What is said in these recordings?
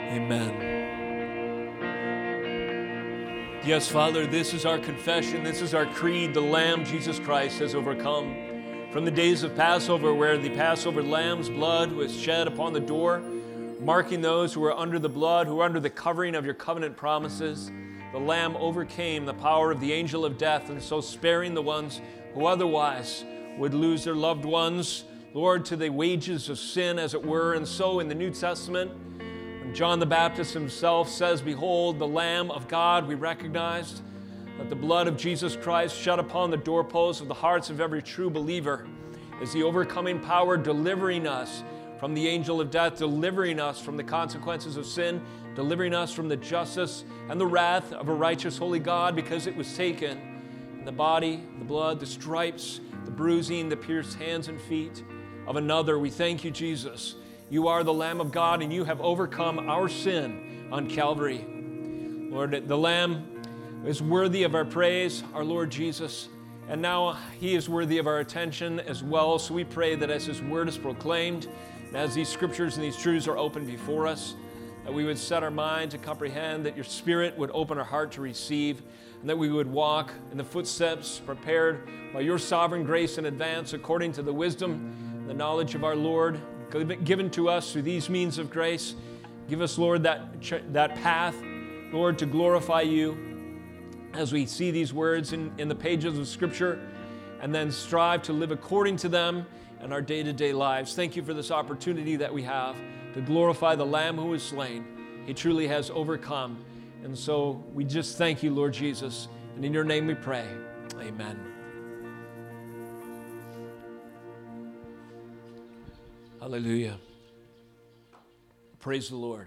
Amen. Yes, Father, this is our confession. This is our creed. The Lamb, Jesus Christ, has overcome. From the days of Passover, where the Passover lamb's blood was shed upon the door, marking those who were under the blood, who were under the covering of your covenant promises, the Lamb overcame the power of the angel of death, and so sparing the ones who otherwise would lose their loved ones, Lord, to the wages of sin, as it were. And so in the New Testament, when John the Baptist himself says, "Behold, the Lamb of God," we recognized that the blood of Jesus Christ shed upon the doorposts of the hearts of every true believer is the overcoming power, delivering us from the angel of death, delivering us from the consequences of sin, delivering us from the justice and the wrath of a righteous, holy God, because it was taken in the body, the blood, the stripes, the bruising, the pierced hands and feet of another. We thank you, Jesus. You are the Lamb of God, and you have overcome our sin on Calvary. Lord, the Lamb is worthy of our praise, our Lord Jesus, and now he is worthy of our attention as well. So we pray that as his word is proclaimed, and as these scriptures and these truths are opened before us, that we would set our mind to comprehend, that your Spirit would open our heart to receive, and that we would walk in the footsteps prepared by your sovereign grace in advance, according to the wisdom and the knowledge of our Lord, given to us through these means of grace. Give us, Lord, that path, Lord, to glorify you as we see these words in the pages of Scripture, and then strive to live according to them in our day-to-day lives. Thank you for this opportunity that we have to glorify the Lamb who was slain. He truly has overcome. And so we just thank you, Lord Jesus. And in your name we pray. Amen. Hallelujah. Praise the Lord.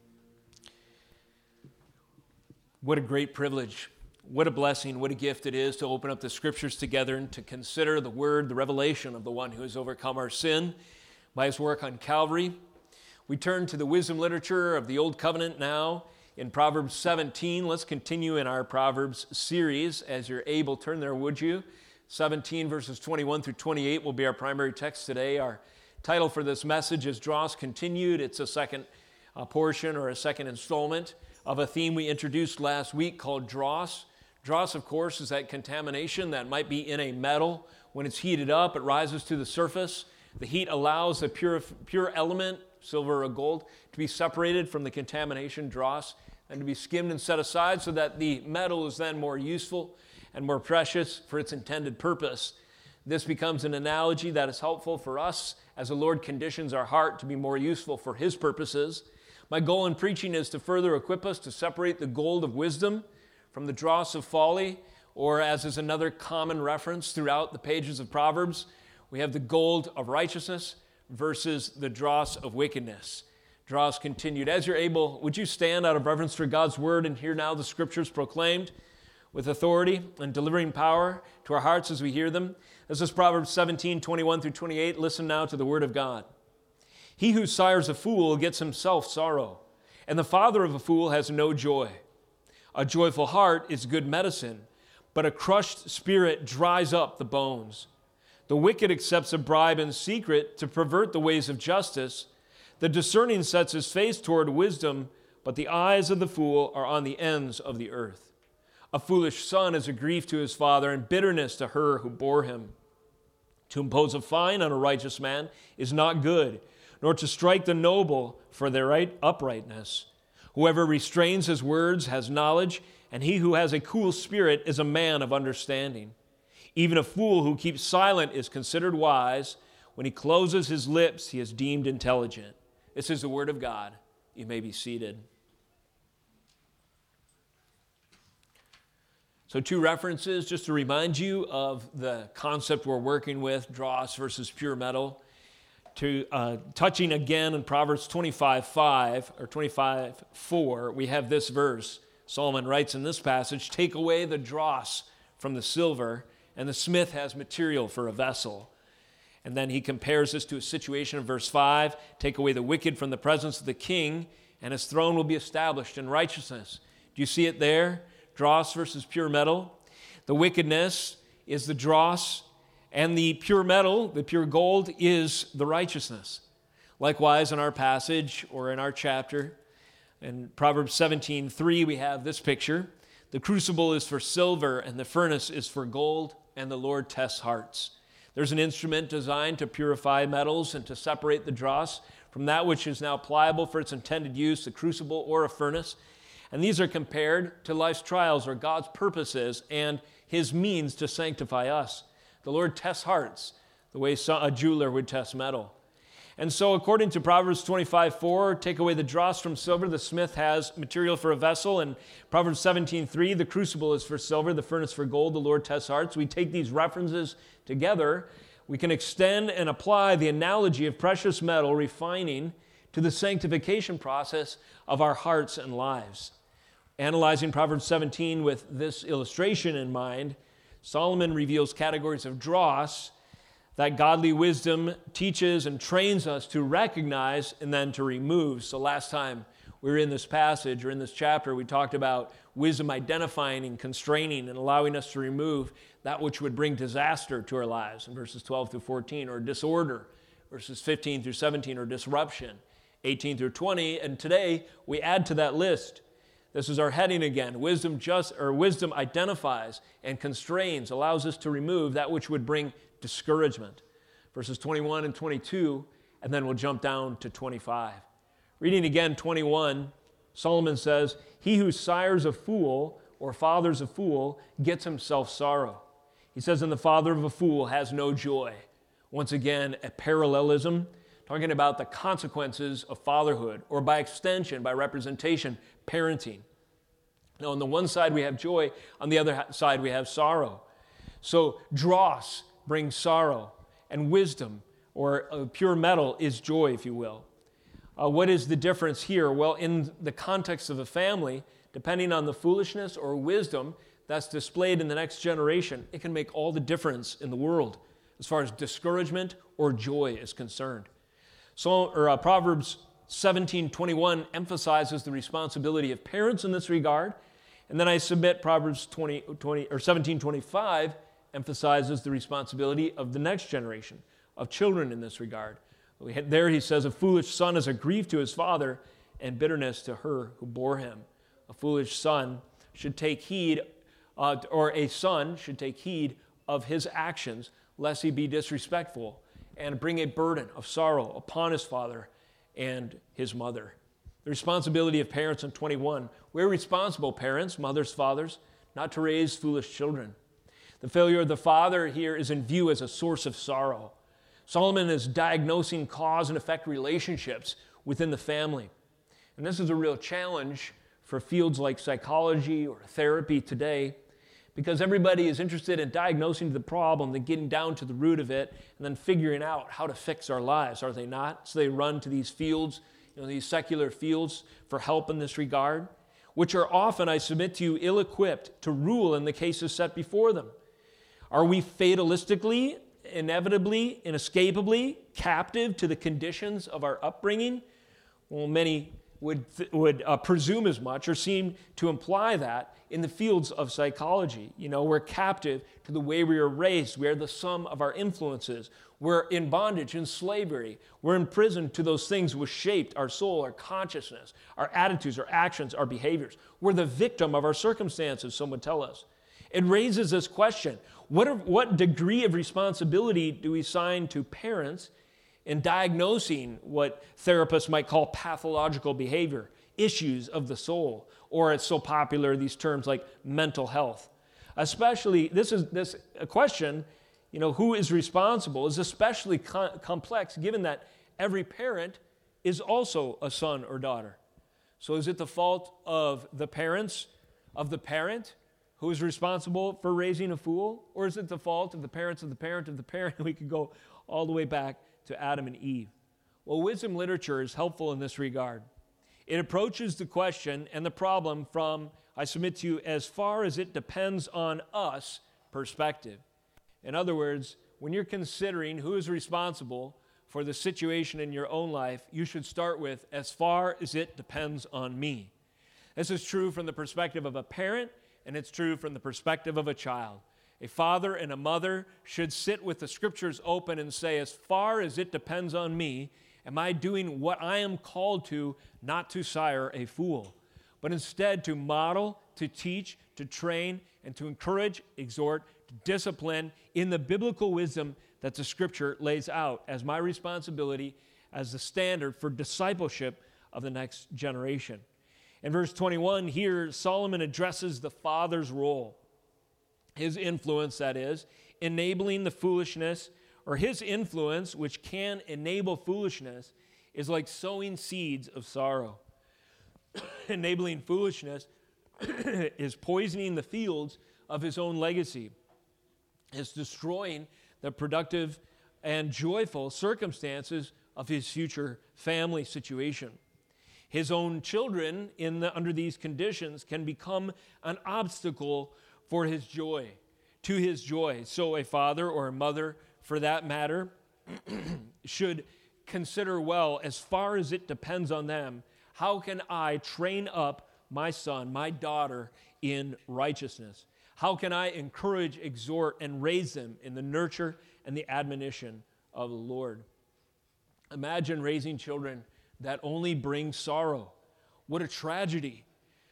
What a great privilege. What a blessing, what a gift it is to open up the Scriptures together and to consider the word, the revelation of the one who has overcome our sin by his work on Calvary. We turn to the wisdom literature of the Old Covenant now in Proverbs 17. Let's continue in our Proverbs series. As you're able, turn there, would you? 17 verses 21 through 28 will be our primary text today. Our title for this message is Dross Continued. It's a second portion or a second installment of a theme we introduced last week called dross. Dross, of course, is that contamination that might be in a metal. When it's heated up, it rises to the surface. The heat allows the pure element, silver or gold, to be separated from the contamination, dross, and to be skimmed and set aside so that the metal is then more useful and more precious for its intended purpose. This becomes an analogy that is helpful for us as the Lord conditions our heart to be more useful for his purposes. My goal in preaching is to further equip us to separate the gold of wisdom from the dross of folly, or as is another common reference throughout the pages of Proverbs, we have the gold of righteousness versus the dross of wickedness. Dross continued. As you're able, would you stand out of reverence for God's word and hear now the Scriptures proclaimed with authority and delivering power to our hearts as we hear them? This is Proverbs 17, 21 through 28. Listen now to the word of God. He who sires a fool gets himself sorrow, and the father of a fool has no joy. A joyful heart is good medicine, but a crushed spirit dries up the bones. The wicked accepts a bribe in secret to pervert the ways of justice. The discerning sets his face toward wisdom, but the eyes of the fool are on the ends of the earth. A foolish son is a grief to his father, and bitterness to her who bore him. To impose a fine on a righteous man is not good, nor to strike the noble for their uprightness. Whoever restrains his words has knowledge, and he who has a cool spirit is a man of understanding. Even a fool who keeps silent is considered wise. When he closes his lips, he is deemed intelligent. This is the word of God. You may be seated. So 2 references just to remind you of the concept we're working with, dross versus pure metal. Touching again in Proverbs 25:5 or 25:4, we have this verse. Solomon writes in this passage, "Take away the dross from the silver, and the smith has material for a vessel." And then he compares this to a situation in verse 5, "Take away the wicked from the presence of the king, and his throne will be established in righteousness." Do you see it there? Dross versus pure metal. The wickedness is the dross, and the pure metal, the pure gold, is the righteousness. Likewise, in our passage or in our chapter, In Proverbs 17:3, we have this picture. The crucible is for silver, and the furnace is for gold, and the Lord tests hearts. There's an instrument designed to purify metals and to separate the dross from that which is now pliable for its intended use, the crucible or a furnace. And these are compared to life's trials or God's purposes and his means to sanctify us. The Lord tests hearts the way a jeweler would test metal. And so according to Proverbs 25:4, take away the dross from silver, the smith has material for a vessel. And Proverbs 17:3, the crucible is for silver, the furnace for gold, the Lord tests hearts. We take these references together, we can extend and apply the analogy of precious metal refining to the sanctification process of our hearts and lives. Analyzing Proverbs 17 with this illustration in mind, Solomon reveals categories of dross that godly wisdom teaches and trains us to recognize and then to remove. So last time we were in this passage or in this chapter, we talked about wisdom identifying and constraining and allowing us to remove that which would bring disaster to our lives in verses 12 through 14, or disorder, verses 15 through 17, or disruption, 18 through 20. And today we add to that list. This is our heading again. Wisdom identifies and constrains, allows us to remove that which would bring discouragement. Verses 21 and 22, and then we'll jump down to 25. Reading again 21, Solomon says, "He who sires a fool or fathers a fool gets himself sorrow." He says, "And the father of a fool has no joy." Once again, a parallelism, talking about the consequences of fatherhood, or by extension, by representation, parenting. Now, on the one side we have joy, on the other side we have sorrow. So dross brings sorrow, and wisdom, or pure metal, is joy, if you will. What is the difference here? Well, in the context of a family, depending on the foolishness or wisdom that's displayed in the next generation, it can make all the difference in the world as far as discouragement or joy is concerned. Proverbs 17:21 emphasizes the responsibility of parents in this regard, and then I submit Proverbs 17:25 emphasizes the responsibility of the next generation, of children in this regard. There he says, "A foolish son is a grief to his father, and bitterness to her who bore him." A foolish son should take heed, or a son should take heed of his actions, lest he be disrespectful and bring a burden of sorrow upon his father and his mother. The responsibility of parents in 21. We're responsible, parents, mothers, fathers, not to raise foolish children. The failure of the father here is in view as a source of sorrow. Solomon is diagnosing cause and effect relationships within the family. And this is a real challenge for fields like psychology or therapy today, because everybody is interested in diagnosing the problem, then getting down to the root of it, and then figuring out how to fix our lives, are they not? So they run to these fields, these secular fields for help in this regard, which are often, I submit to you, ill-equipped to rule in the cases set before them. Are we fatalistically, inevitably, inescapably captive to the conditions of our upbringing? Well, many would presume as much, or seem to imply that in the fields of psychology. We're captive to the way we are raised. We are the sum of our influences. We're in bondage, in slavery. We're imprisoned to those things which shaped our soul, our consciousness, our attitudes, our actions, our behaviors. We're the victim of our circumstances, some would tell us. It raises this question: what degree of responsibility do we assign to parents in diagnosing what therapists might call pathological behavior, issues of the soul, or it's so popular, these terms like mental health? Especially, this question, who is responsible, is especially complex given that every parent is also a son or daughter. So is it the fault of the parents, of the parent, who is responsible for raising a fool? Or is it the fault of the parents of the parent of the parent? We could go all the way back to Adam and Eve. Well, wisdom literature is helpful in this regard. It approaches the question and the problem from, I submit to you, as far as it depends on us perspective. In other words, when you're considering who is responsible for the situation in your own life, you should start with, as far as it depends on me. This is true from the perspective of a parent, and it's true from the perspective of a child. A father and a mother should sit with the scriptures open and say, as far as it depends on me, Am I doing what I am called to, not to sire a fool, but instead to model, to teach, to train, and to encourage, exhort, to discipline in the biblical wisdom that the Scripture lays out as my responsibility as the standard for discipleship of the next generation. In verse 21 here, Solomon addresses the father's role, his influence, that is, enabling the foolishness, or his influence, which can enable foolishness, is like sowing seeds of sorrow. Enabling foolishness is poisoning the fields of his own legacy. It's destroying the productive and joyful circumstances of his future family situation. His own children, under these conditions, can become an obstacle for his joy, to his joy. So a father or a mother, for that matter, should consider well, as far as it depends on them, how can I train up my son, my daughter, in righteousness? How can I encourage, exhort, and raise them in the nurture and the admonition of the Lord? Imagine raising children that only bring sorrow. What a tragedy.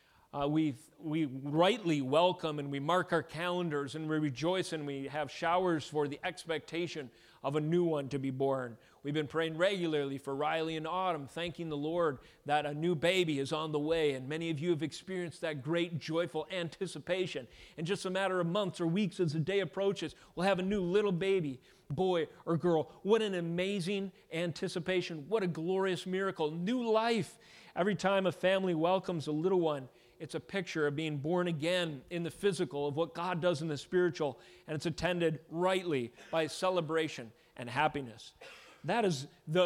We rightly welcome and we mark our calendars and we rejoice and we have showers for the expectation of a new one to be born. We've been praying regularly for Riley and Autumn, thanking the Lord that a new baby is on the way, and many of you have experienced that great joyful anticipation. In just a matter of months or weeks as the day approaches, we'll have a new little baby, boy or girl. What an amazing anticipation. What a glorious miracle. New life. Every time a family welcomes a little one, it's a picture of being born again in the physical, of what God does in the spiritual, and it's attended rightly by celebration and happiness. That is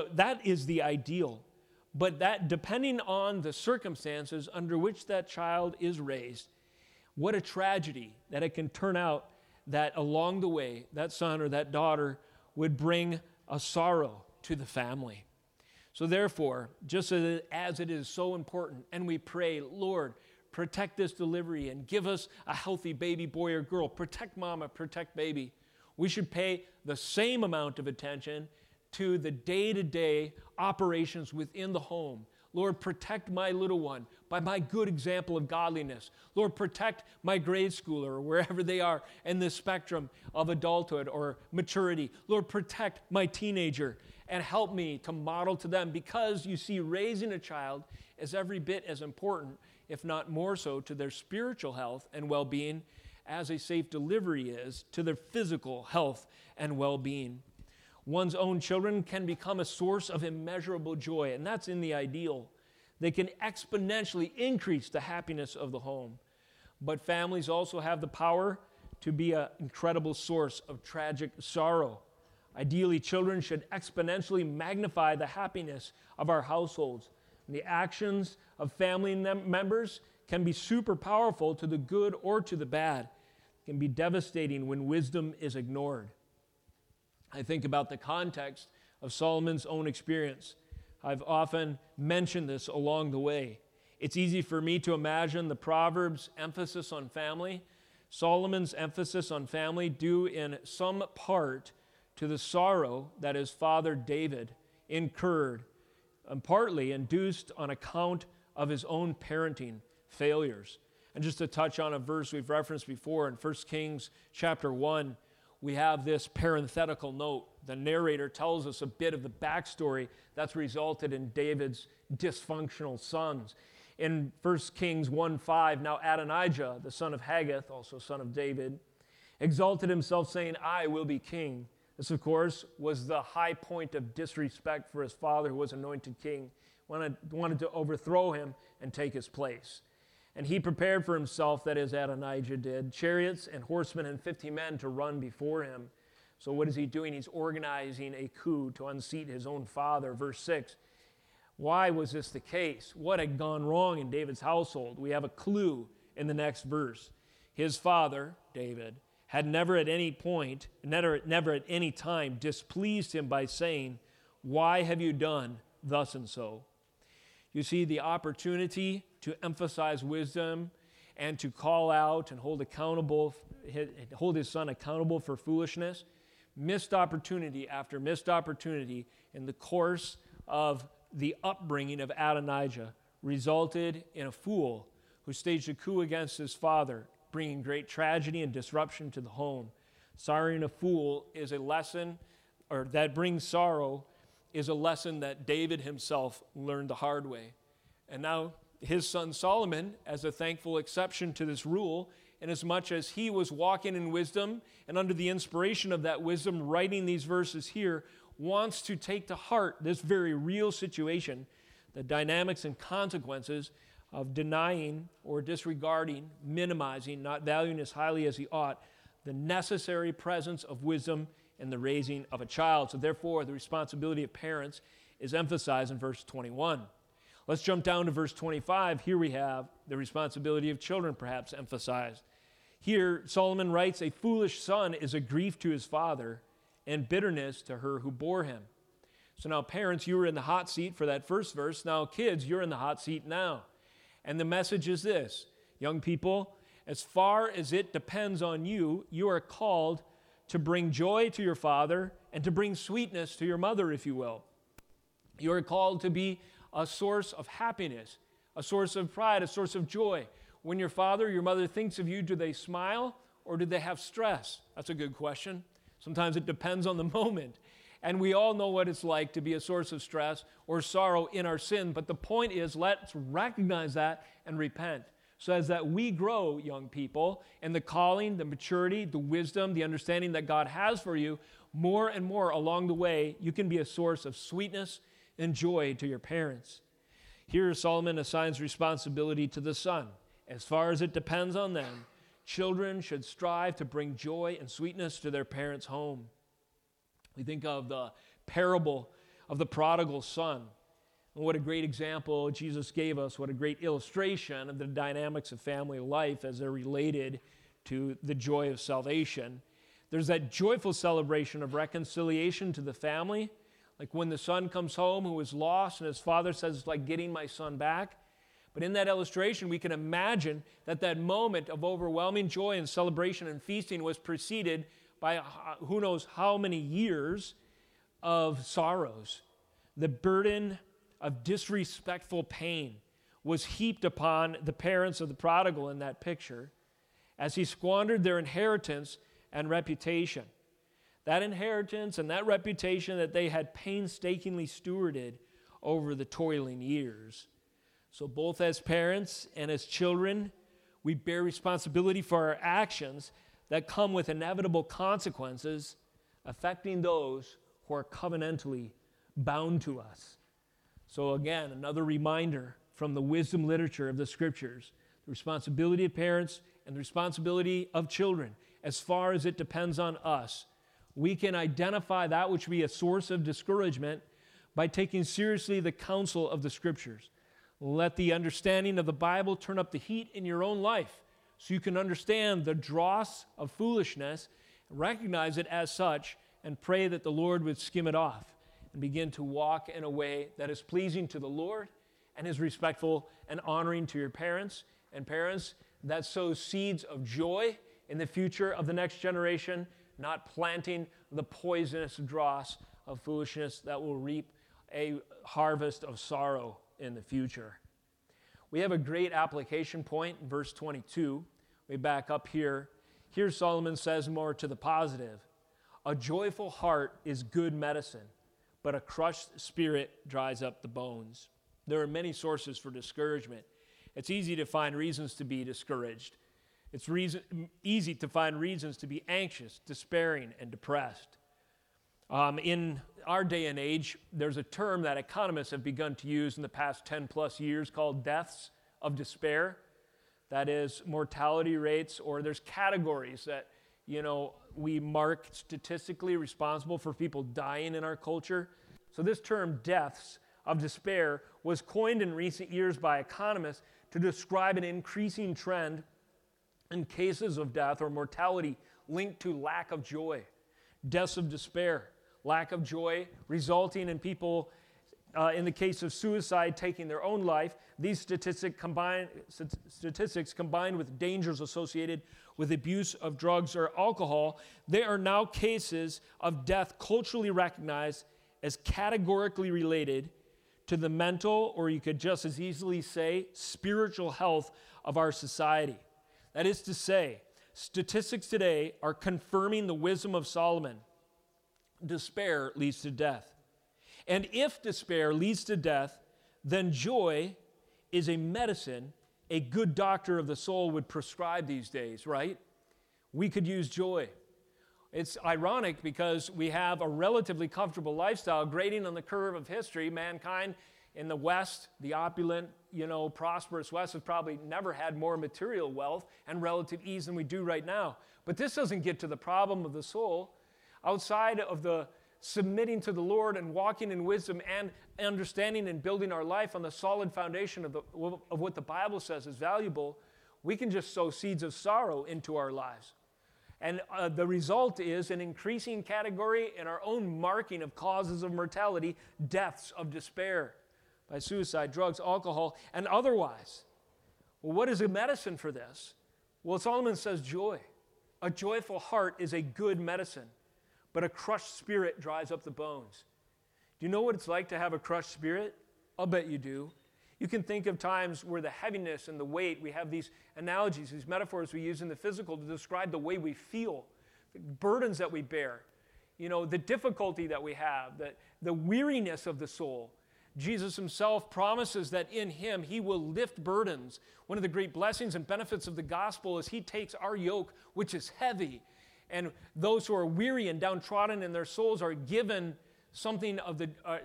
the ideal. But that, depending on the circumstances under which that child is raised, what a tragedy that it can turn out that along the way, that son or that daughter would bring a sorrow to the family. So therefore, just as it is so important, and we pray, Lord, protect this delivery and give us a healthy baby boy or girl. Protect mama, protect baby. We should pay the same amount of attention to the day-to-day operations within the home. Lord, protect my little one by my good example of godliness. Lord, protect my grade schooler or wherever they are in the spectrum of adulthood or maturity. Lord, protect my teenager and help me to model to them, because you see, raising a child is every bit as important, if not more so, to their spiritual health and well-being as a safe delivery is to their physical health and well-being. One's own children can become a source of immeasurable joy, and that's in the ideal. They can exponentially increase the happiness of the home. But families also have the power to be an incredible source of tragic sorrow. Ideally, children should exponentially magnify the happiness of our households. And the actions of family members can be super powerful to the good or to the bad. It can be devastating when wisdom is ignored. I think about the context of Solomon's own experience. I've often mentioned this along the way. It's easy for me to imagine the Proverbs' emphasis on family, Solomon's emphasis on family, due in some part to the sorrow that his father David incurred, and partly induced on account of his own parenting failures. And just to touch on a verse we've referenced before in 1 Kings chapter 1, we have this parenthetical note. The narrator tells us a bit of the backstory that's resulted in David's dysfunctional sons. In 1 Kings 1:5, now Adonijah, the son of Haggith, also son of David, exalted himself, saying, I will be king. This, of course, was the high point of disrespect for his father, who was anointed king, wanted to overthrow him and take his place. And he prepared for himself, that is, Adonijah did, chariots and horsemen and 50 men to run before him. So what is he doing? He's organizing a coup to unseat his own father. Verse 6, why was this the case? What had gone wrong in David's household? We have a clue in the next verse. His father, David, had never at any time displeased him by saying, why have you done thus and so? You see, the opportunity to emphasize wisdom and to call out and hold his son accountable for foolishness, missed opportunity after missed opportunity in the course of the upbringing of Adonijah resulted in a fool who staged a coup against his father, bringing great tragedy and disruption to the home. Sorrowing a fool is a lesson, or that brings sorrow, is a lesson that David himself learned the hard way. And now his son Solomon, as a thankful exception to this rule, inasmuch as he was walking in wisdom and under the inspiration of that wisdom, writing these verses here, wants to take to heart this very real situation, the dynamics and consequences of denying or disregarding, minimizing, not valuing as highly as he ought, the necessary presence of wisdom in the raising of a child. So therefore, the responsibility of parents is emphasized in verse 21. Let's jump down to verse 25. Here we have the responsibility of children perhaps emphasized. Here, Solomon writes, "A foolish son is a grief to his father and bitterness to her who bore him." So now parents, you were in the hot seat for that first verse. Now kids, you're in the hot seat now. And the message is this: young people, as far as it depends on you, you are called to bring joy to your father and to bring sweetness to your mother, if you will. You are called to be a source of happiness, a source of pride, a source of joy. When your father or your mother thinks of you, do they smile or do they have stress? That's a good question. Sometimes it depends on the moment. And we all know what it's like to be a source of stress or sorrow in our sin. But the point is, let's recognize that and repent. So as that we grow, young people, in the calling, the maturity, the wisdom, the understanding that God has for you, more and more along the way, you can be a source of sweetness and joy to your parents. Here, Solomon assigns responsibility to the son. As far as it depends on them, children should strive to bring joy and sweetness to their parents' home. We think of the parable of the prodigal son. And what a great example Jesus gave us, what a great illustration of the dynamics of family life as they're related to the joy of salvation. There's that joyful celebration of reconciliation to the family, like when the son comes home who was lost and his father says, "It's like getting my son back." But in that illustration, we can imagine that that moment of overwhelming joy and celebration and feasting was preceded by who knows how many years of sorrows. The burden of disrespectful pain was heaped upon the parents of the prodigal in that picture as he squandered their inheritance and reputation. That inheritance and that reputation that they had painstakingly stewarded over the toiling years. So both as parents and as children, we bear responsibility for our actions that come with inevitable consequences affecting those who are covenantally bound to us. So again, another reminder from the wisdom literature of the Scriptures, the responsibility of parents and the responsibility of children. As far as it depends on us, we can identify that which would be a source of discouragement by taking seriously the counsel of the Scriptures. Let the understanding of the Bible turn up the heat in your own life so you can understand the dross of foolishness, recognize it as such, and pray that the Lord would skim it off and begin to walk in a way that is pleasing to the Lord and is respectful and honoring to your parents. And parents, that sows seeds of joy in the future of the next generation, not planting the poisonous dross of foolishness that will reap a harvest of sorrow in the future. We have a great application point in verse 22. We back up here. Here Solomon says more to the positive. A joyful heart is good medicine, but a crushed spirit dries up the bones. There are many sources for discouragement. It's easy to find reasons to be discouraged. It's easy to find reasons to be anxious, despairing, and depressed. In our day and age, there's a term that economists have begun to use in the past 10 plus years called deaths of despair. That is mortality rates, or there's categories that, we mark statistically responsible for people dying in our culture. So this term, deaths of despair, was coined in recent years by economists to describe an increasing trend in cases of death or mortality linked to lack of joy. Deaths of despair, lack of joy, resulting in people, in the case of suicide, taking their own life. These statistics combined with dangers associated with abuse of drugs or alcohol, they are now cases of death culturally recognized as categorically related to the mental, or you could just as easily say, spiritual health of our society. That is to say, statistics today are confirming the wisdom of Solomon. Despair leads to death. And if despair leads to death, then joy is a medicine a good doctor of the soul would prescribe these days, right? We could use joy. It's ironic because we have a relatively comfortable lifestyle grading on the curve of history. Mankind in the West, the opulent, prosperous West, has probably never had more material wealth and relative ease than we do right now. But this doesn't get to the problem of the soul. Outside of the submitting to the Lord and walking in wisdom and understanding and building our life on the solid foundation of what the Bible says is valuable, we can just sow seeds of sorrow into our lives. And the result is an increasing category in our own marking of causes of mortality, deaths of despair by suicide, drugs, alcohol, and otherwise. Well, what is a medicine for this? Well, Solomon says joy. A joyful heart is a good medicine, but a crushed spirit dries up the bones. Do you know what it's like to have a crushed spirit? I'll bet you do. You can think of times where the heaviness and the weight, we have these analogies, these metaphors we use in the physical to describe the way we feel, the burdens that we bear, the difficulty that we have, the weariness of the soul. Jesus himself promises that in him he will lift burdens. One of the great blessings and benefits of the gospel is he takes our yoke, which is heavy, and those who are weary and downtrodden in their souls are given something of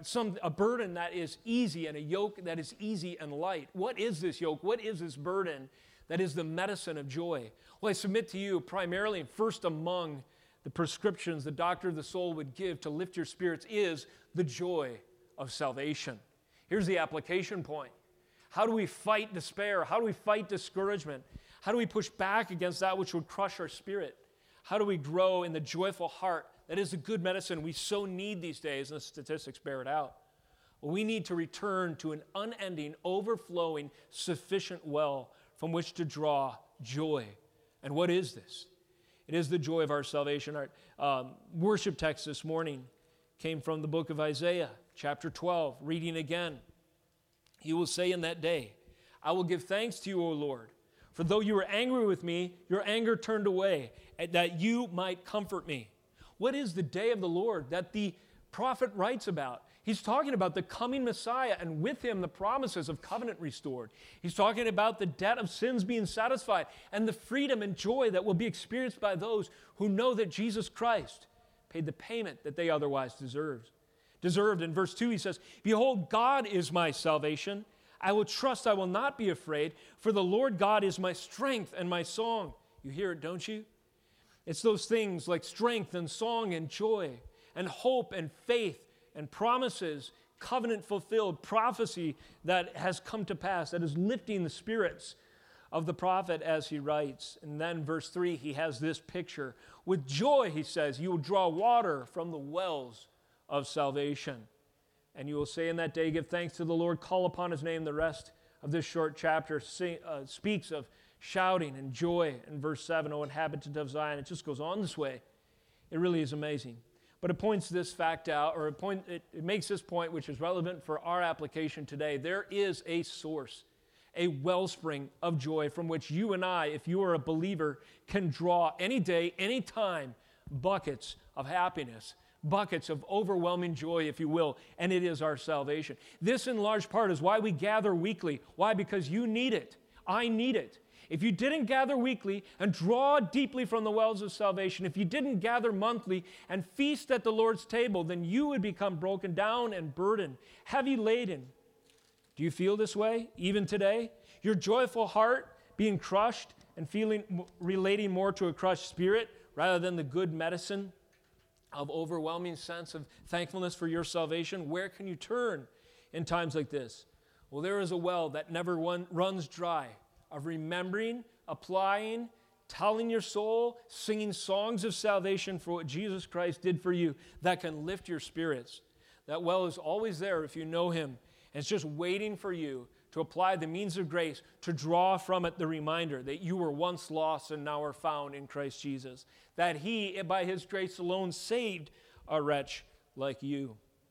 a burden that is easy and a yoke that is easy and light. What is this yoke? What is this burden that is the medicine of joy? Well, I submit to you primarily and first among the prescriptions the doctor of the soul would give to lift your spirits is the joy of salvation. Here's the application point. How do we fight despair? How do we fight discouragement? How do we push back against that which would crush our spirit? How do we grow in the joyful heart that is a good medicine we so need these days, and the statistics bear it out? Well, we need to return to an unending, overflowing, sufficient well from which to draw joy. And what is this? It is the joy of our salvation. Our worship text this morning came from the book of Isaiah, chapter 12, reading again. He will say in that day, I will give thanks to you, O Lord, for though you were angry with me, your anger turned away, that you might comfort me. What is the day of the Lord that the prophet writes about? He's talking about the coming Messiah, and with him the promises of covenant restored. He's talking about the debt of sins being satisfied and the freedom and joy that will be experienced by those who know that Jesus Christ paid the payment that they otherwise deserved. In verse 2, he says, Behold, God is my salvation. I will trust, I will not be afraid, for the Lord God is my strength and my song. You hear it, don't you? It's those things like strength and song and joy and hope and faith and promises, covenant fulfilled, prophecy that has come to pass, that is lifting the spirits of the prophet as he writes. And then verse 3, he has this picture. With joy, he says, you will draw water from the wells of salvation. And you will say in that day, give thanks to the Lord, call upon his name. The rest of this short chapter speaks of shouting and joy. In verse 7, O inhabitant of Zion, it just goes on this way. It really is amazing. But it points this fact out, or it makes this point, which is relevant for our application today. There is a source, a wellspring of joy from which you and I, if you are a believer, can draw any day, any time, buckets of happiness, buckets of overwhelming joy, if you will, and it is our salvation. This, in large part, is why we gather weekly. Why? Because you need it. I need it. If you didn't gather weekly and draw deeply from the wells of salvation, if you didn't gather monthly and feast at the Lord's table, then you would become broken down and burdened, heavy laden. Do you feel this way even today? Your joyful heart being crushed and relating more to a crushed spirit rather than the good medicine of overwhelming sense of thankfulness for your salvation. Where can you turn in times like this? Well, there is a well that never runs dry, of remembering, applying, telling your soul, singing songs of salvation for what Jesus Christ did for you that can lift your spirits. That well is always there if you know him, and it's just waiting for you to apply the means of grace to draw from it the reminder that you were once lost and now are found in Christ Jesus, that he, by his grace alone, saved a wretch like you.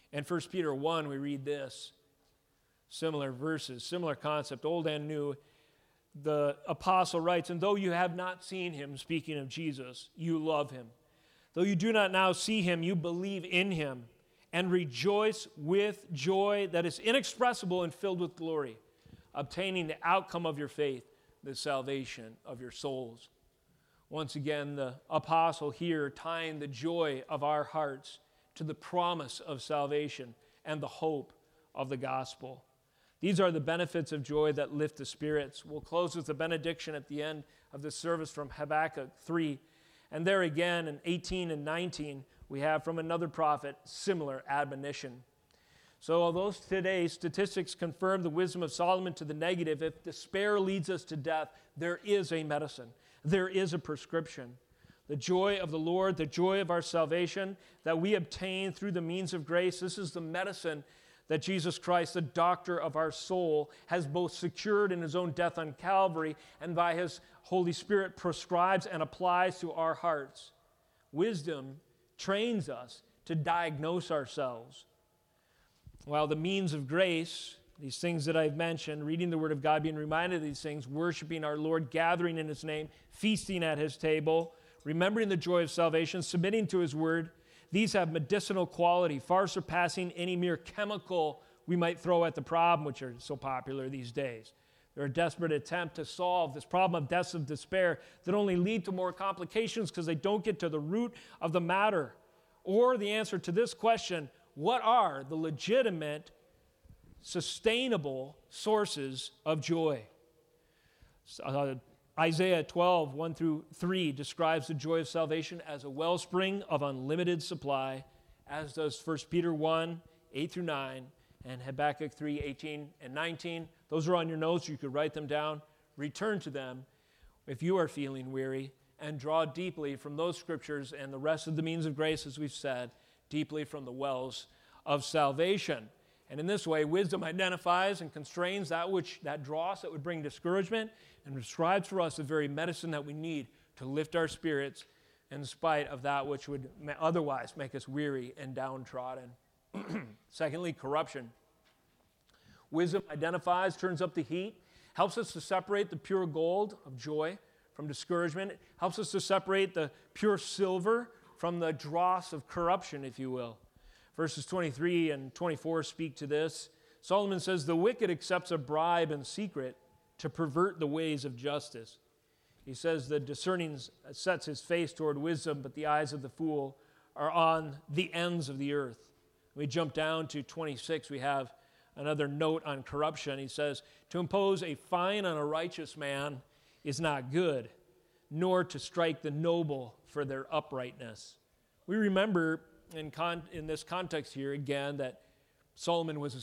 In 1 Peter 1, we read this. Similar verses, similar concept, old and new. The apostle writes, "And though you have not seen him," speaking of Jesus, "you love him. Though you do not now see him, you believe in him and rejoice with joy that is inexpressible and filled with glory, obtaining the outcome of your faith, the salvation of your souls." Once again, the apostle here tying the joy of our hearts to the promise of salvation and the hope of the gospel. These are the benefits of joy that lift the spirits. We'll close with a benediction at the end of the service from Habakkuk 3. And there again in 18 and 19, we have from another prophet similar admonition. So although today statistics confirm the wisdom of Solomon to the negative, if despair leads us to death, there is a medicine. There is a prescription. The joy of the Lord, the joy of our salvation that we obtain through the means of grace, this is the medicine that Jesus Christ, the doctor of our soul, has both secured in his own death on Calvary and by his Holy Spirit prescribes and applies to our hearts. Wisdom trains us to diagnose ourselves, while the means of grace, these things that I've mentioned, reading the Word of God, being reminded of these things, worshiping our Lord, gathering in his name, feasting at his table, remembering the joy of salvation, submitting to his Word, these have medicinal quality, far surpassing any mere chemical we might throw at the problem, which are so popular these days. They're a desperate attempt to solve this problem of deaths of despair that only lead to more complications because they don't get to the root of the matter. Or the answer to this question, what are the legitimate, sustainable sources of joy? Isaiah 12, 1 through 3 describes the joy of salvation as a wellspring of unlimited supply, as does 1 Peter 1, 8 through 9, and Habakkuk 3, 18 and 19. Those are on your notes. You could write them down. Return to them if you are feeling weary, and draw deeply from those scriptures and the rest of the means of grace, as we've said, deeply from the wells of salvation. And in this way, wisdom identifies and constrains that dross that would bring discouragement, and prescribes for us the very medicine that we need to lift our spirits in spite of that which would otherwise make us weary and downtrodden. Secondly, corruption. Wisdom identifies, turns up the heat, helps us to separate the pure gold of joy from discouragement. It helps us to separate the pure silver from the dross of corruption, if you will. Verses 23 and 24 speak to this. Solomon says, "The wicked accepts a bribe in secret to pervert the ways of justice." He says, "The discerning sets his face toward wisdom, but the eyes of the fool are on the ends of the earth." We jump down to 26. We have another note on corruption. He says, "To impose a fine on a righteous man is not good, nor to strike the noble for their uprightness." We remember in this context here again that Solomon was a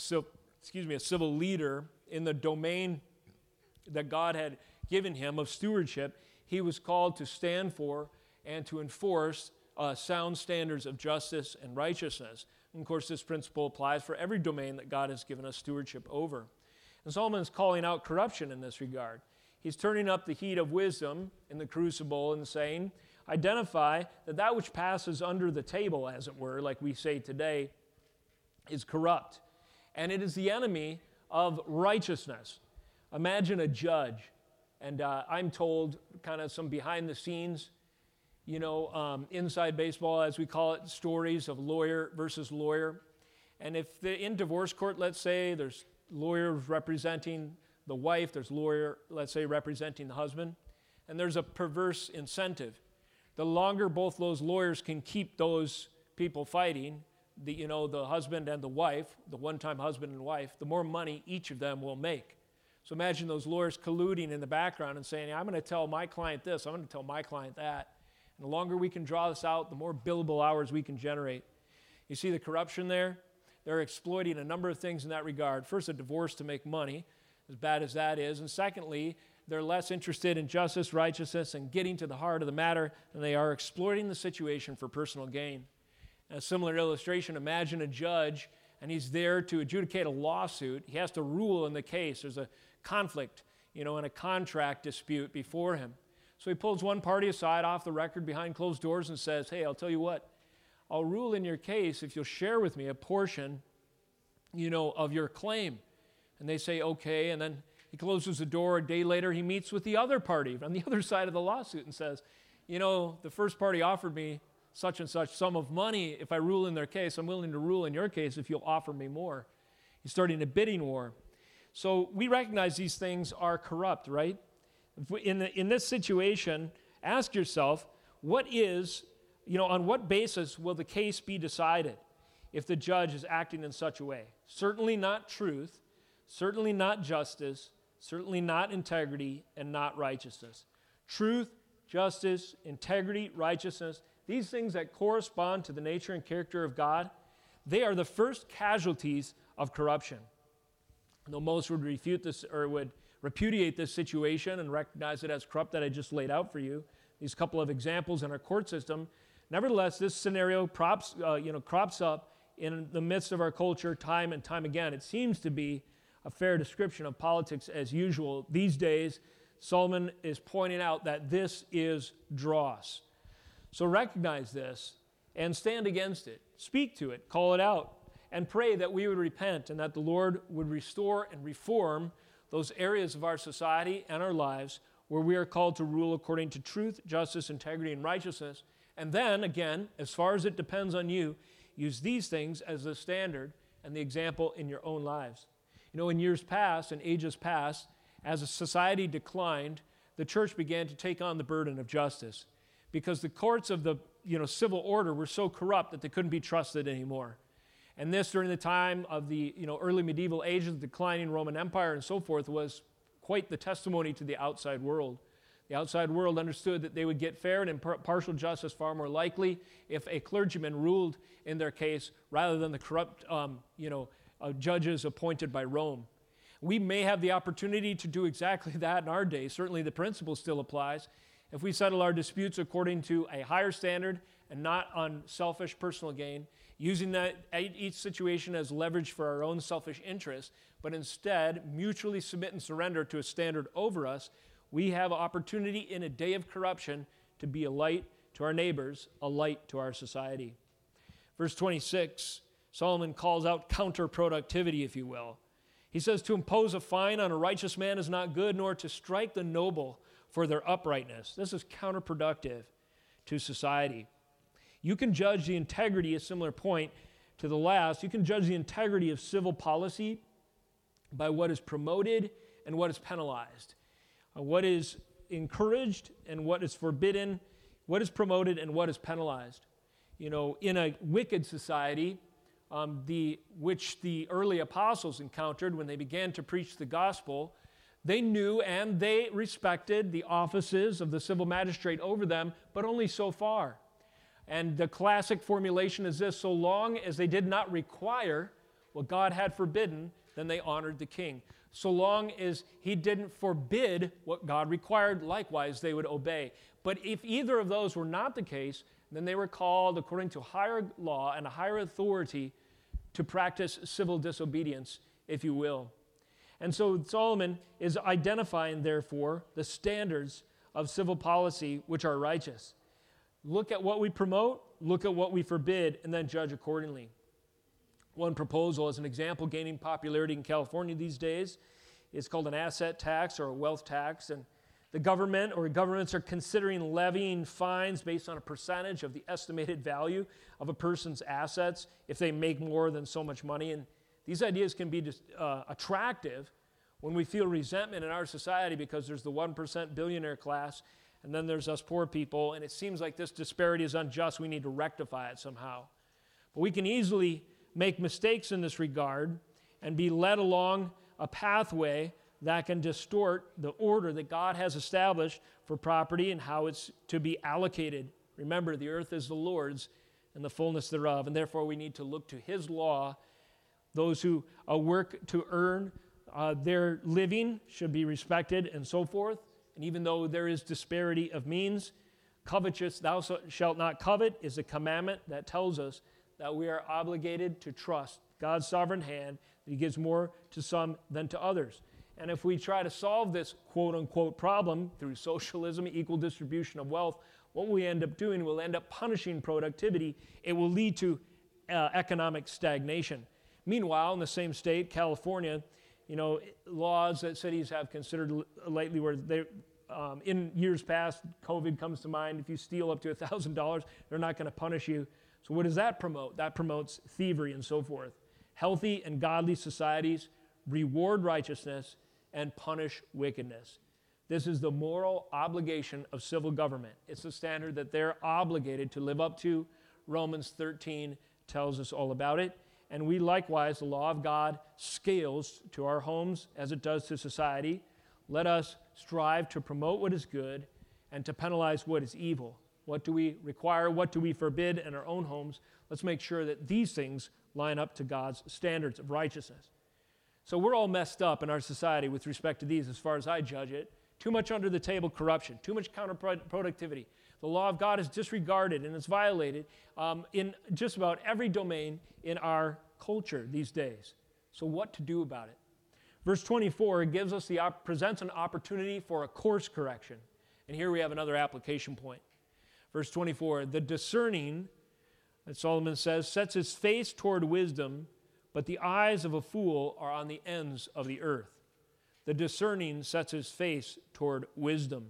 civil leader in the domain that God had given him of stewardship. He was called to stand for and to enforce sound standards of justice and righteousness. And of course, this principle applies for every domain that God has given us stewardship over. And Solomon is calling out corruption in this regard. He's turning up the heat of wisdom in the crucible and saying, identify that which passes under the table, as it were, like we say today, is corrupt. And it is the enemy of righteousness. Imagine a judge, and I'm told kind of some behind the scenes, inside baseball, as we call it, stories of lawyer versus lawyer. And if in divorce court, let's say, there's lawyers representing the wife, there's lawyer, let's say, representing the husband, and there's a perverse incentive. The longer both those lawyers can keep those people fighting, the husband and the wife, the one-time husband and wife, the more money each of them will make. So imagine those lawyers colluding in the background and saying, I'm going to tell my client this, I'm going to tell my client that. And the longer we can draw this out, the more billable hours we can generate. You see the corruption there? They're exploiting a number of things in that regard. First, a divorce to make money, as bad as that is. And secondly, they're less interested in justice, righteousness, and getting to the heart of the matter than they are exploiting the situation for personal gain. A similar illustration, imagine a judge, and he's there to adjudicate a lawsuit. He has to rule in the case. There's a conflict, in a contract dispute before him. So he pulls one party aside off the record behind closed doors and says, hey, I'll tell you what, I'll rule in your case if you'll share with me a portion, of your claim. And they say, okay, and then he closes the door. A day later, he meets with the other party on the other side of the lawsuit and says, the first party offered me such and such sum of money. If I rule in their case, I'm willing to rule in your case if you'll offer me more. He's starting a bidding war. So we recognize these things are corrupt, right? In this situation, ask yourself, on what basis will the case be decided if the judge is acting in such a way? Certainly not truth, certainly not justice, certainly not integrity, and not righteousness. Truth, justice, integrity, righteousness, these things that correspond to the nature and character of God, they are the first casualties of corruption. Though most would refute this or would repudiate this situation and recognize it as corrupt that I just laid out for you, these couple of examples in our court system, nevertheless, this scenario crops up in the midst of our culture time and time again. It seems to be a fair description of politics as usual. These days, Solomon is pointing out that this is dross. So recognize this and stand against it. Speak to it, call it out, and pray that we would repent and that the Lord would restore and reform those areas of our society and our lives where we are called to rule according to truth, justice, integrity, and righteousness. And then, again, as far as it depends on you, use these things as the standard and the example in your own lives. In years past and ages past, as a society declined, the church began to take on the burden of justice because the courts of the civil order were so corrupt that they couldn't be trusted anymore. And this, during the time of the early medieval age of the declining Roman Empire and so forth, was quite the testimony to the outside world. The outside world understood that they would get fair and impartial justice far more likely if a clergyman ruled in their case rather than the corrupt judges appointed by Rome. We may have the opportunity to do exactly that in our day. Certainly the principle still applies. If we settle our disputes according to a higher standard and not on selfish personal gain, using that each situation as leverage for our own selfish interest, but instead mutually submit and surrender to a standard over us, we have opportunity in a day of corruption to be a light to our neighbors, a light to our society. Verse 26, Solomon calls out counterproductivity, if you will. He says, to impose a fine on a righteous man is not good, nor to strike the noble for their uprightness. This is counterproductive to society. You can judge the integrity, a similar point to the last, you can judge the integrity of civil policy by what is promoted and what is penalized. What is encouraged and what is forbidden, what is promoted and what is penalized. In a wicked society, which the early apostles encountered when they began to preach the gospel, they knew and they respected the offices of the civil magistrate over them, but only so far. And the classic formulation is this: so long as they did not require what God had forbidden, then they honored the king. So long as he didn't forbid what God required, likewise they would obey. But if either of those were not the case, then they were called, according to higher law and a higher authority, to practice civil disobedience, if you will. And so Solomon is identifying, therefore, the standards of civil policy which are righteous. Look at what we promote, look at what we forbid, and then judge accordingly. One proposal, as an example, gaining popularity in California these days, is called an asset tax or a wealth tax. And the government or governments are considering levying fines based on a percentage of the estimated value of a person's assets if they make more than so much money. And these ideas can be attractive when we feel resentment in our society because there's the 1% billionaire class and then there's us poor people, and it seems like this disparity is unjust. We need to rectify it somehow. But we can easily make mistakes in this regard and be led along a pathway that can distort the order that God has established for property and how it's to be allocated. Remember, the earth is the Lord's and the fullness thereof, and therefore we need to look to his law. Those who work to earn their living should be respected and so forth. And even though there is disparity of means, covetous, thou shalt not covet, is a commandment that tells us that we are obligated to trust God's sovereign hand, that he gives more to some than to others. And if we try to solve this quote-unquote problem through socialism, equal distribution of wealth, what we end up doing, we'll end up punishing productivity. It will lead to economic stagnation. Meanwhile, in the same state, California, laws that cities have considered lately where they, in years past, COVID comes to mind, if you steal up to $1,000, they're not going to punish you. So what does that promote? That promotes thievery and so forth. Healthy and godly societies reward righteousness and punish wickedness. This is the moral obligation of civil government. It's the standard that they're obligated to live up to. Romans 13 tells us all about it. And we likewise, the law of God scales to our homes as it does to society. Let us strive to promote what is good and to penalize what is evil. What do we require? What do we forbid in our own homes? Let's make sure that these things line up to God's standards of righteousness. So we're all messed up in our society with respect to these as far as I judge it. Too much under the table corruption, too much counterproductivity. The law of God is disregarded and it's violated in just about every domain in our culture these days. So what to do about it? Verse 24 presents an opportunity for a course correction. And here we have another application point. Verse 24, the discerning, as Solomon says, sets his face toward wisdom, but the eyes of a fool are on the ends of the earth. The discerning sets his face toward wisdom.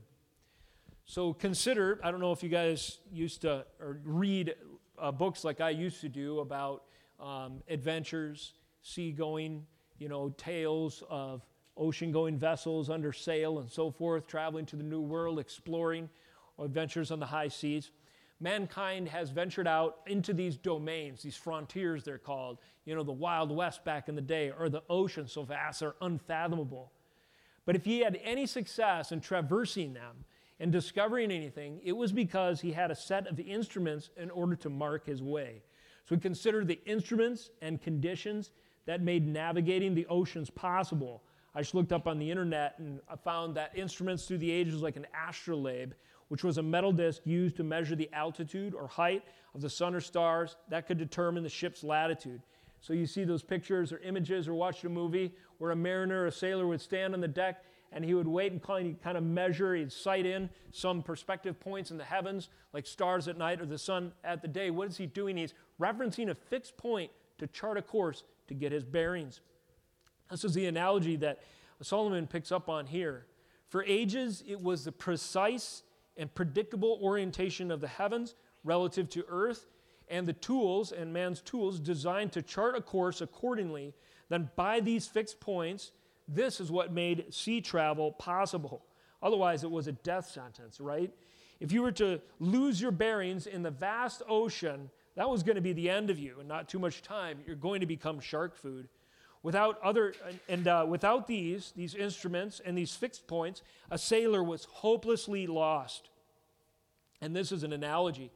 So consider, I don't know if you guys used to or read books like I used to do about adventures, seagoing, tales of ocean-going vessels under sail and so forth, traveling to the New World, exploring, or adventures on the high seas. Mankind has ventured out into these domains, these frontiers they're called, the Wild West back in the day, or the ocean so vast they're unfathomable. But if he had any success in traversing them and discovering anything, it was because he had a set of instruments in order to mark his way. So we consider the instruments and conditions that made navigating the oceans possible. I just looked up on the internet and I found that instruments through the ages like an astrolabe, which was a metal disc used to measure the altitude or height of the sun or stars that could determine the ship's latitude. So you see those pictures or images or watch a movie where a mariner or a sailor would stand on the deck and he would wait and kind of measure, he'd sight in some perspective points in the heavens, like stars at night or the sun at the day. What is he doing? He's referencing a fixed point to chart a course to get his bearings. This is the analogy that Solomon picks up on here. For ages, it was the precise and predictable orientation of the heavens relative to earth and the tools and man's tools designed to chart a course accordingly. Then by these fixed points, this is what made sea travel possible. Otherwise, it was a death sentence, right? If you were to lose your bearings in the vast ocean, that was going to be the end of you, and not too much time. You're going to become shark food. Without these instruments and these fixed points, a sailor was hopelessly lost. And this is an analogy,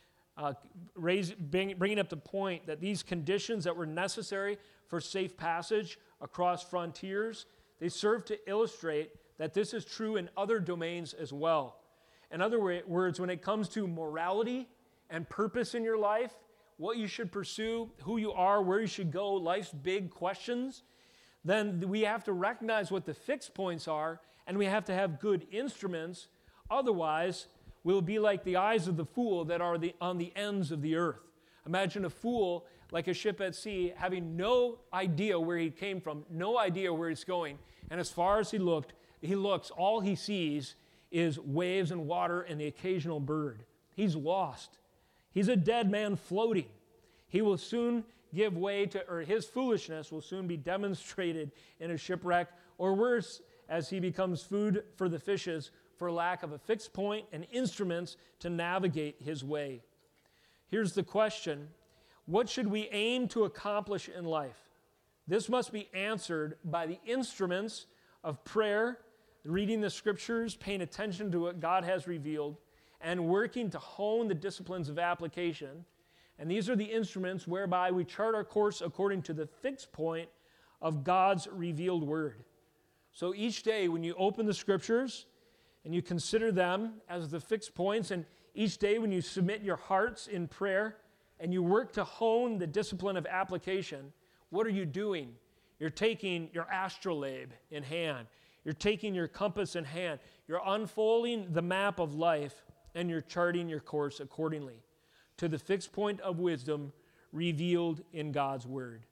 bringing up the point that these conditions that were necessary for safe passage across frontiers, they serve to illustrate that this is true in other domains as well. In other words, when it comes to morality and purpose in your life, what you should pursue, who you are, where you should go, life's big questions, then we have to recognize what the fixed points are, and we have to have good instruments. Otherwise, we'll be like the eyes of the fool that are on the ends of the earth. Imagine a fool like a ship at sea having no idea where he came from, no idea where he's going, and as far as he looks, all he sees is waves and water and the occasional bird. He's lost. He's a dead man floating. He will soon give way to, or his foolishness will soon be demonstrated in a shipwreck, or worse, as he becomes food for the fishes for lack of a fixed point and instruments to navigate his way. Here's the question: what should we aim to accomplish in life? This must be answered by the instruments of prayer, reading the scriptures, paying attention to what God has revealed, and working to hone the disciplines of application. And these are the instruments whereby we chart our course according to the fixed point of God's revealed word. So each day when you open the scriptures and you consider them as the fixed points, and each day when you submit your hearts in prayer and you work to hone the discipline of application, what are you doing? You're taking your astrolabe in hand. You're taking your compass in hand. You're unfolding the map of life and you're charting your course accordingly to the fixed point of wisdom revealed in God's Word.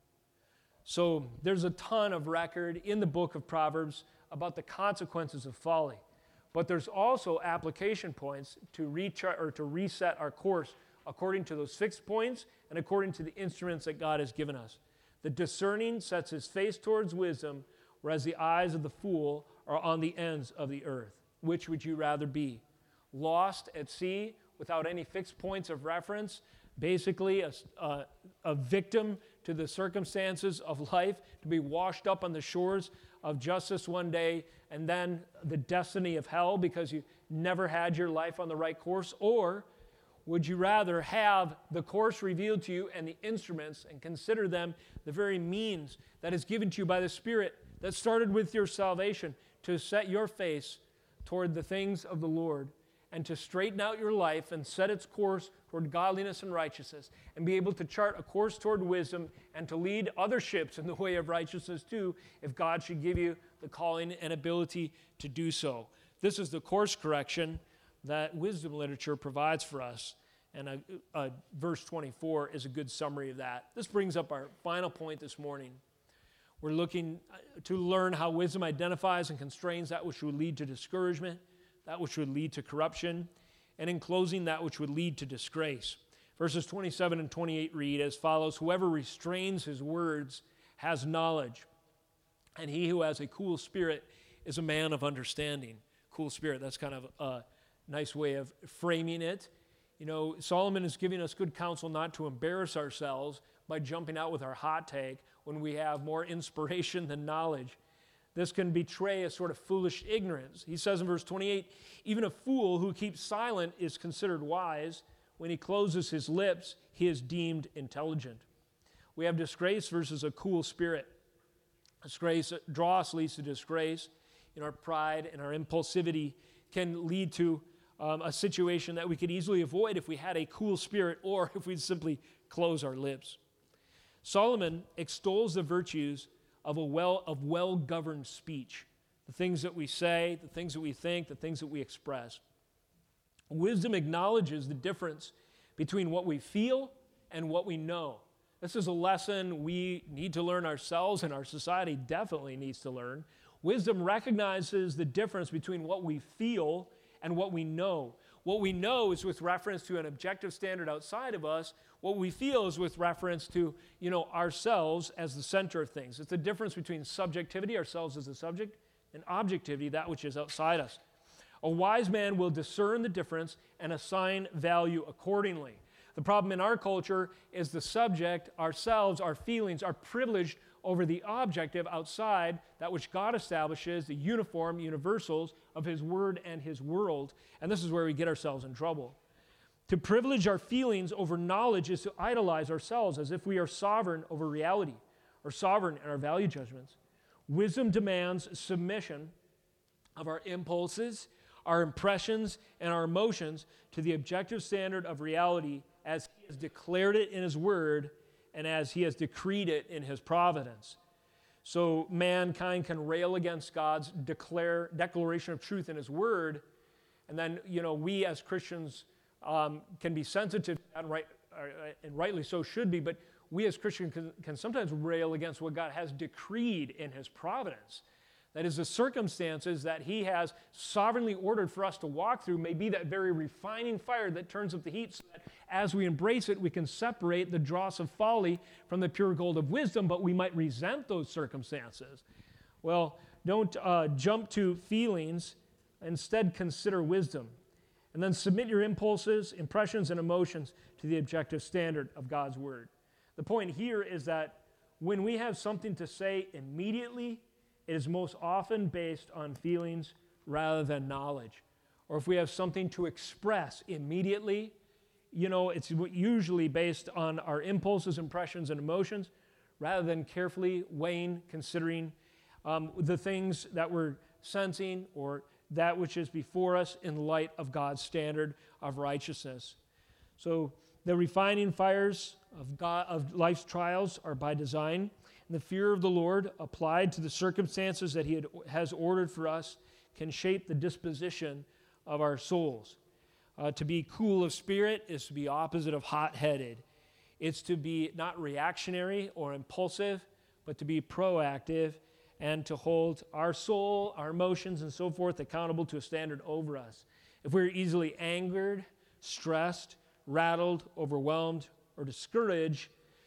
So there's a ton of record in the book of Proverbs about the consequences of folly. But there's also application points to reset our course according to those fixed points and according to the instruments that God has given us. The discerning sets his face towards wisdom, whereas the eyes of the fool are on the ends of the earth. Which would you rather be? Lost at sea without any fixed points of reference, basically a victim to the circumstances of life, to be washed up on the shores of justice one day, and then the destiny of hell because you never had your life on the right course? Or would you rather have the course revealed to you and the instruments and consider them the very means that is given to you by the Spirit that started with your salvation to set your face toward the things of the Lord and to straighten out your life and set its course toward godliness and righteousness and be able to chart a course toward wisdom and to lead other ships in the way of righteousness too, if God should give you the calling and ability to do so. This is the course correction that wisdom literature provides for us, and verse 24 is a good summary of that. This brings up our final point this morning. We're looking to learn how wisdom identifies and constrains that which would lead to discouragement, that which would lead to corruption, and in closing, that which would lead to disgrace. Verses 27 and 28 read as follows: "Whoever restrains his words has knowledge, and he who has a cool spirit is a man of understanding." Cool spirit, that's kind of a nice way of framing it. You know, Solomon is giving us good counsel not to embarrass ourselves by jumping out with our hot take when we have more inspiration than knowledge. This can betray a sort of foolish ignorance. He says in verse 28, "Even a fool who keeps silent is considered wise. When he closes his lips, he is deemed intelligent." We have disgrace versus a cool spirit. Disgrace, dross leads to disgrace. In our pride and our impulsivity can lead to a situation that we could easily avoid if we had a cool spirit or if we'd simply close our lips. Solomon extols the virtues of well-governed speech, the things that we say, the things that we think, the things that we express. Wisdom acknowledges the difference between what we feel and what we know. This is a lesson we need to learn ourselves, and our society definitely needs to learn. Wisdom recognizes the difference between what we feel and what we know. What we know is with reference to an objective standard outside of us. What we feel is with reference to, ourselves as the center of things. It's the difference between subjectivity, ourselves as the subject, and objectivity, that which is outside us. A wise man will discern the difference and assign value accordingly. The problem in our culture is the subject, ourselves, our feelings, are privileged over the objective outside, that which God establishes, the uniform universals of His Word and His world. And this is where we get ourselves in trouble. To privilege our feelings over knowledge is to idolize ourselves as if we are sovereign over reality or sovereign in our value judgments. Wisdom demands submission of our impulses, our impressions, and our emotions to the objective standard of reality as He has declared it in His Word and as He has decreed it in His providence. So mankind can rail against God's declaration of truth in His Word, and then, we as Christians can be sensitive to that, and rightly so should be, but we as Christians can sometimes rail against what God has decreed in His providence. That is, the circumstances that He has sovereignly ordered for us to walk through may be that very refining fire that turns up the heat, so that as we embrace it, we can separate the dross of folly from the pure gold of wisdom, but we might resent those circumstances. Well, don't jump to feelings. Instead, consider wisdom. And then submit your impulses, impressions, and emotions to the objective standard of God's Word. The point here is that when we have something to say immediately, it is most often based on feelings rather than knowledge. Or if we have something to express immediately, it's usually based on our impulses, impressions, and emotions rather than carefully weighing, considering the things that we're sensing or that which is before us in light of God's standard of righteousness. So the refining fires of life's trials are by design. And the fear of the Lord, applied to the circumstances that He has ordered for us, can shape the disposition of our souls. To be cool of spirit is to be opposite of hot-headed. It's to be not reactionary or impulsive, but to be proactive and to hold our soul, our emotions, and so forth accountable to a standard over us. If we're easily angered, stressed, rattled, overwhelmed, or discouraged,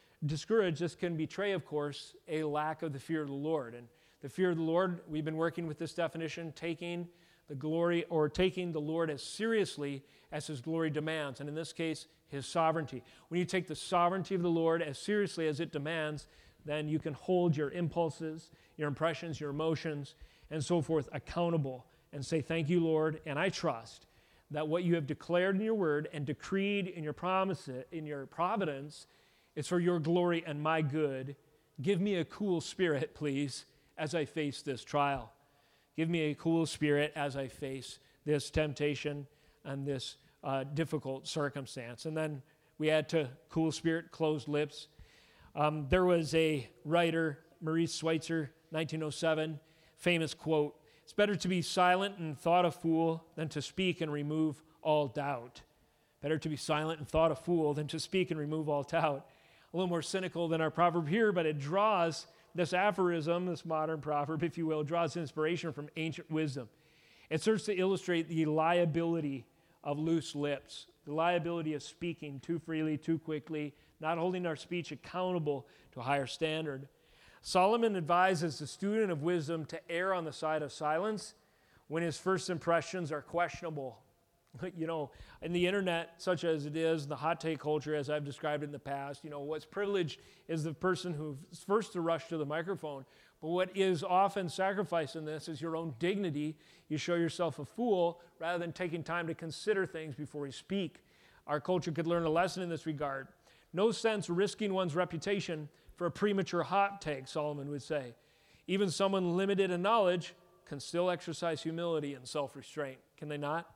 this can betray, of course, a lack of the fear of the Lord. And the fear of the Lord, we've been working with this definition, taking the glory or taking the Lord as seriously as his glory demands, and in this case, his sovereignty. When you take the sovereignty of the Lord as seriously as it demands, then you can hold your impulses, your impressions, your emotions, and so forth accountable and say, thank you, Lord, and I trust that what you have declared in your word and decreed in your promises, in your providence, is for your glory and my good. Give me a cool spirit, please, as I face this trial. Give me a cool spirit as I face this temptation and this difficult circumstance. And then we add to cool spirit, closed lips. There was a writer, Maurice Schweitzer, 1907, famous quote, "It's better to be silent and thought a fool than to speak and remove all doubt." Better to be silent and thought a fool than to speak and remove all doubt. A little more cynical than our proverb here, but it draws this aphorism, this modern proverb, if you will, draws inspiration from ancient wisdom. It serves to illustrate the liability of loose lips, the liability of speaking too freely, too quickly, not holding our speech accountable to a higher standard. Solomon advises the student of wisdom to err on the side of silence when his first impressions are questionable. You know, in the internet, such as it is, the hot take culture, as I've described in the past, what's privileged is the person who's first to rush to the microphone. But what is often sacrificed in this is your own dignity. You show yourself a fool rather than taking time to consider things before you speak. Our culture could learn a lesson in this regard. No sense risking one's reputation for a premature hot take, Solomon would say. Even someone limited in knowledge can still exercise humility and self-restraint. Can they not?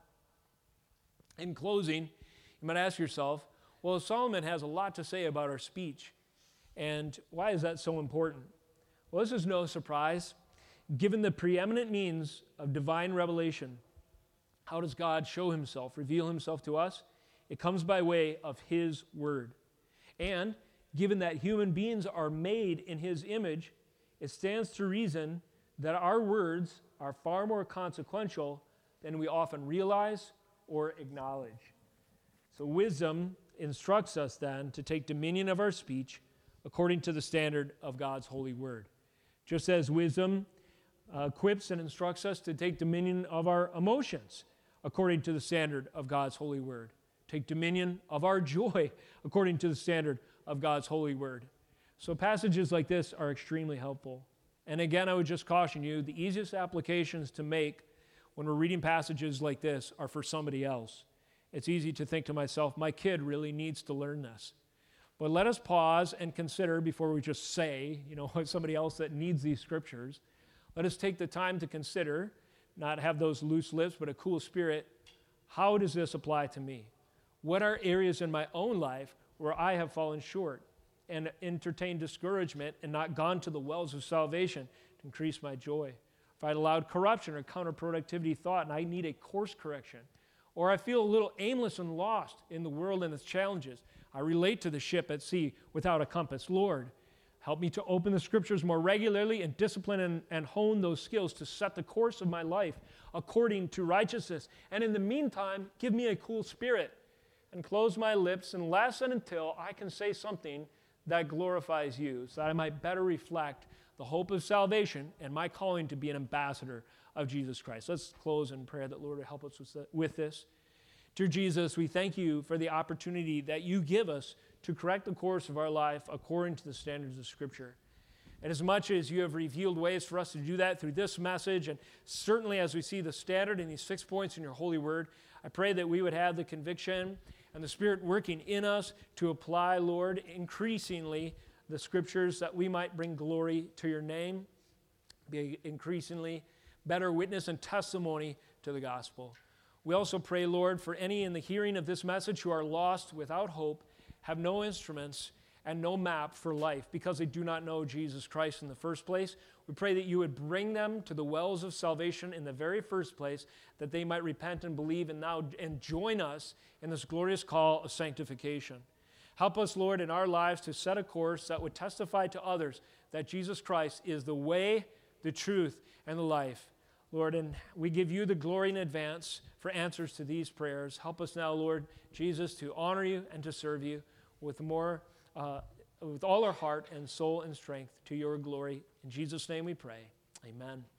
In closing, you might ask yourself, well, Solomon has a lot to say about our speech, and why is that so important? Well, this is no surprise. Given the preeminent means of divine revelation, how does God show himself, reveal himself to us? It comes by way of his word. And given that human beings are made in his image, it stands to reason that our words are far more consequential than we often realize or acknowledge. So wisdom instructs us then to take dominion of our speech according to the standard of God's holy word. Just as wisdom equips and instructs us to take dominion of our emotions according to the standard of God's holy word. Take dominion of our joy according to the standard of God's holy word. So passages like this are extremely helpful. And again, I would just caution you, the easiest applications to make when we're reading passages like this are for somebody else. It's easy to think to myself, my kid really needs to learn this. But let us pause and consider before we just say, somebody else that needs these scriptures. Let us take the time to consider, not have those loose lips, but a cool spirit. How does this apply to me? What are areas in my own life where I have fallen short and entertained discouragement and not gone to the wells of salvation to increase my joy? If I'd allowed corruption or counterproductivity thought and I need a course correction, or I feel a little aimless and lost in the world and its challenges, I relate to the ship at sea without a compass. Lord, help me to open the scriptures more regularly and discipline and hone those skills to set the course of my life according to righteousness. And in the meantime, give me a cool spirit and close my lips unless and until I can say something that glorifies you, so that I might better reflect the hope of salvation and my calling to be an ambassador of Jesus Christ. Let's close in prayer that Lord will help us with this. Dear Jesus, we thank you for the opportunity that you give us to correct the course of our life according to the standards of Scripture. And as much as you have revealed ways for us to do that through this message, and certainly as we see the standard in these 6 points in your holy word, I pray that we would have the conviction and the Spirit working in us to apply, Lord, increasingly the Scriptures that we might bring glory to your name, be increasingly better witness and testimony to the gospel. We also pray, Lord, for any in the hearing of this message who are lost without hope, have no instruments, and no map for life because they do not know Jesus Christ in the first place. We pray that you would bring them to the wells of salvation in the very first place, that they might repent and believe and join us in this glorious call of sanctification. Help us, Lord, in our lives to set a course that would testify to others that Jesus Christ is the way, the truth, and the life. Lord, and we give you the glory in advance for answers to these prayers. Help us now, Lord Jesus, to honor you and to serve you with all our heart and soul and strength to your glory. In Jesus' name we pray. Amen.